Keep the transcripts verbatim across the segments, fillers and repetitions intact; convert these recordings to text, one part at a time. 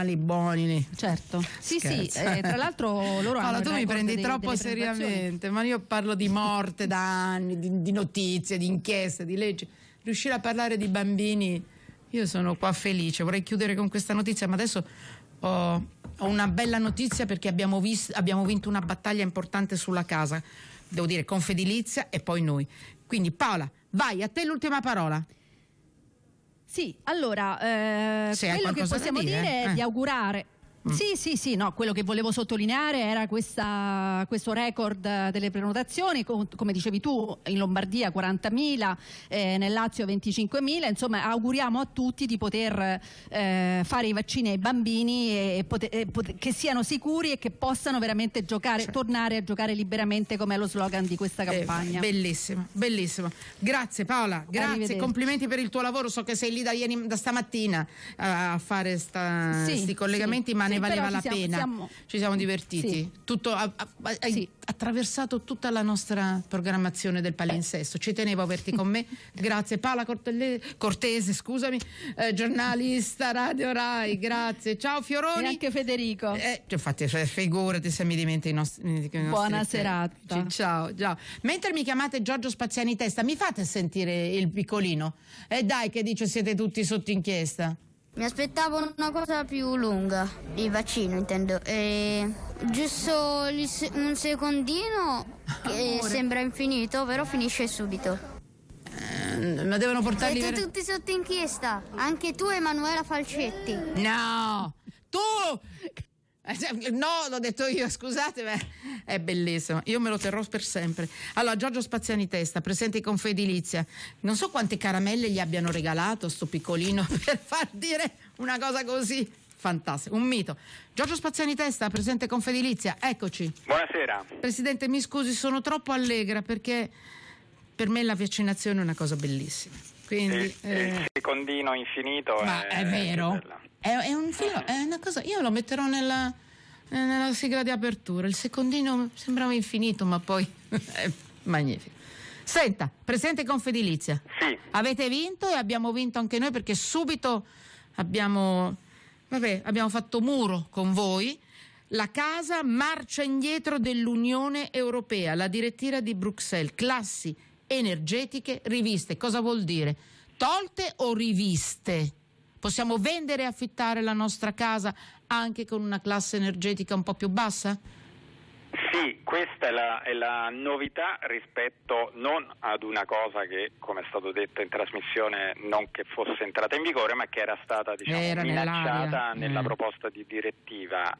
buoni. Certo. Sì, sì, eh, tra l'altro loro Paola, hanno tu mi prendi dei, troppo seriamente, ma io parlo di morte da anni, di, di notizie, di inchieste, di leggi. Riuscire a parlare di bambini, io sono qua felice. Vorrei chiudere con questa notizia, ma adesso ho, ho una bella notizia, perché abbiamo, vis- abbiamo vinto una battaglia importante sulla casa, devo dire Confedilizia e poi noi. Quindi Paola, vai, a te l'ultima parola. Sì, allora, eh, quello che possiamo dire, dire eh? è di augurare. Mm. Sì, sì, sì, no, quello che volevo sottolineare era questa, questo record delle prenotazioni, com- come dicevi tu, in Lombardia quarantamila, eh, nel Lazio venticinquemila, insomma auguriamo a tutti di poter eh, fare i vaccini ai bambini e poter, e poter, che siano sicuri e che possano veramente giocare, certo. tornare a giocare liberamente, come è lo slogan di questa campagna. Eh, bellissimo, bellissimo. Grazie Paola, grazie, complimenti per il tuo lavoro, so che sei lì da, ieri, da stamattina a fare sta, sì, sti collegamenti, sì. ma Sì, ne valeva la siamo, pena, siamo... ci siamo divertiti, sì. Tutto, ha, ha, hai sì. attraversato tutta la nostra programmazione del palinsesto, ci tenevo a averti con me. Grazie Paola Cortelle, Cortese, scusami, eh, giornalista Radio Rai, grazie, ciao Fioroni. E anche Federico. Eh, infatti figurati se mi dimentichi i nostri, i nostri buona serata. Ciao, ciao. Mentre mi chiamate Giorgio Spaziani Testa, mi fate sentire il piccolino? E eh dai, che dice siete tutti sotto inchiesta. Mi aspettavo una cosa più lunga, il vaccino intendo, e giusto un secondino che Amore. Sembra infinito, però finisce subito. Eh, ma devono portarli... Siete tutti sotto inchiesta, anche tu Emanuela Falcetti. No, tu... No, l'ho detto io, scusate, ma è bellissimo, io me lo terrò per sempre. Allora, Giorgio Spaziani Testa, presente con Confedilizia, non so quante caramelle gli abbiano regalato sto piccolino per far dire una cosa così fantastica, un mito. Giorgio Spaziani Testa, presente con Confedilizia, eccoci. Buonasera. Presidente, mi scusi, sono troppo allegra perché per me la vaccinazione è una cosa bellissima. Quindi, il, eh... il secondino infinito ma è, è vero? È, è un filo, è una cosa, io lo metterò nella, nella sigla di apertura. Il secondino sembrava infinito, ma poi è magnifico. Senta, presente Confedilizia. Sì. Avete vinto e abbiamo vinto anche noi, perché subito abbiamo, vabbè, abbiamo fatto muro con voi. La casa marcia indietro dell'Unione Europea, la direttiva di Bruxelles, classi energetiche riviste. Cosa vuol dire? Tolte o riviste? Possiamo vendere e affittare la nostra casa anche con una classe energetica un po' più bassa? Sì, questa è la, è la novità rispetto non ad una cosa che, come è stato detto in trasmissione, non che fosse entrata in vigore, ma che era stata diciamo, era minacciata nella eh. proposta di direttiva.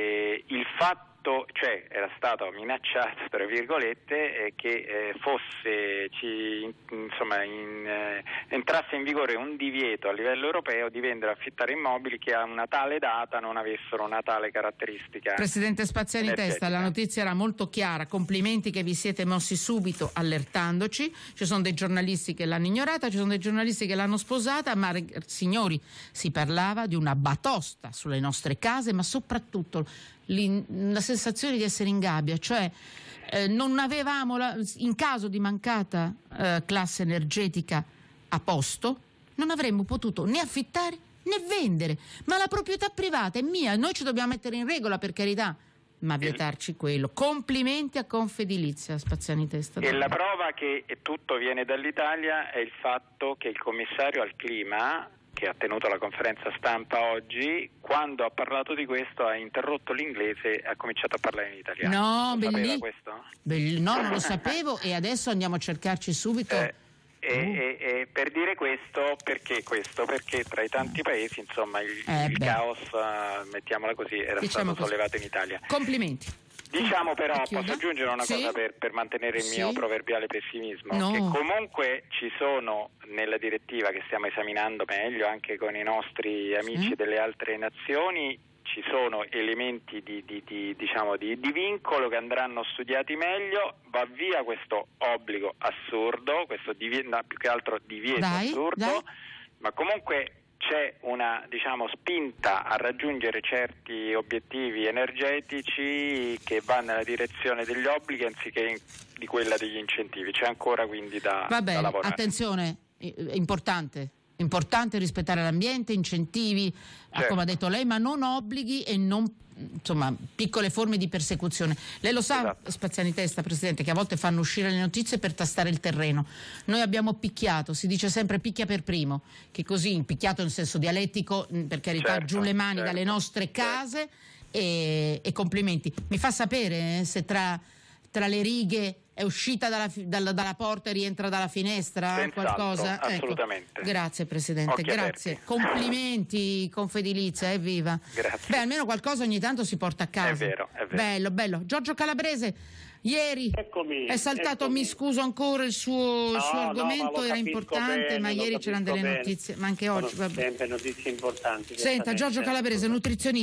E il fatto, cioè era stato minacciato tra virgolette eh, che eh, fosse ci, insomma in, eh, entrasse in vigore un divieto a livello europeo di vendere e affittare immobili che a una tale data non avessero una tale caratteristica. Presidente Spaziani energetica. Testa, la notizia era molto chiara, complimenti che vi siete mossi subito allertandoci. Ci sono dei giornalisti che l'hanno ignorata, ci sono dei giornalisti che l'hanno sposata, ma signori, si parlava di una batosta sulle nostre case, ma soprattutto la sensazione di essere in gabbia, cioè eh, non avevamo la, in caso di mancata eh, classe energetica a posto, non avremmo potuto né affittare né vendere, ma la proprietà privata è mia, noi ci dobbiamo mettere in regola, per carità, ma vietarci quello. Complimenti a Confedilizia, Spaziani Testa. E la prova che tutto viene dall'Italia è il fatto che il commissario al clima, che ha tenuto la conferenza stampa oggi, quando ha parlato di questo ha interrotto l'inglese e ha cominciato a parlare in italiano. No, lo belli... sapeva questo? Belli... No, non lo sapevo e adesso andiamo a cercarci subito. Eh, e, uh. e, e per dire questo, perché questo? Perché tra i tanti paesi, insomma, il, eh, il caos, uh, mettiamola così, era diciamo stato così. sollevato in Italia. Complimenti. Diciamo però, posso aggiungere una sì? cosa per, per mantenere il sì? mio proverbiale pessimismo, no. che comunque ci sono nella direttiva che stiamo esaminando meglio anche con i nostri amici sì? delle altre nazioni, ci sono elementi di, di, di, diciamo, di, di vincolo che andranno studiati meglio, va via questo obbligo assurdo, questo divieto, no, più che altro divieto dai, assurdo, dai. ma comunque c'è una diciamo spinta a raggiungere certi obiettivi energetici che va nella direzione degli obblighi anziché in, di quella degli incentivi. C'è ancora quindi da, Va bene, da lavorare. attenzione, è importante. Importante rispettare l'ambiente, incentivi, certo. come ha detto lei, ma non obblighi e non insomma piccole forme di persecuzione. Lei lo sa, esatto. Spaziani Testa, Presidente, che a volte fanno uscire le notizie per tastare il terreno. Noi abbiamo picchiato, si dice sempre picchia per primo, che così, picchiato in senso dialettico, per carità, certo, giù le mani certo, dalle nostre case, certo. e, e complimenti. Mi fa sapere eh, se tra, tra le righe è uscita dalla, dalla, dalla porta e rientra dalla finestra? Senz'altro, qualcosa? assolutamente. Ecco. Grazie Presidente, Occhi grazie. aperti. Complimenti Confedilizia, evviva. Grazie. Beh, almeno qualcosa ogni tanto si porta a casa. È vero, è vero. Bello, bello. Giorgio Calabrese, ieri Eccomi, è saltato, eccomi. mi scuso ancora, il suo, il No, suo no, argomento ma lo era capisco importante, bene, ma lo ieri c'erano capisco delle bene. notizie, ma anche oggi. Sono Vabbè. sempre notizie importanti. Senta, Giorgio certamente. Calabrese, nutrizionista.